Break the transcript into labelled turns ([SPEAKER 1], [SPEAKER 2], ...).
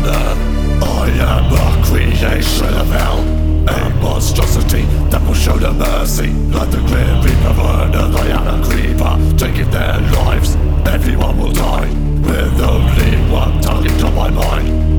[SPEAKER 1] earth. I am a creation of hell, a monstrosity that will show no mercy. Like the grim reaper on earth, I am a creeper, taking their lives. Everyone will die, with only one target on my mind.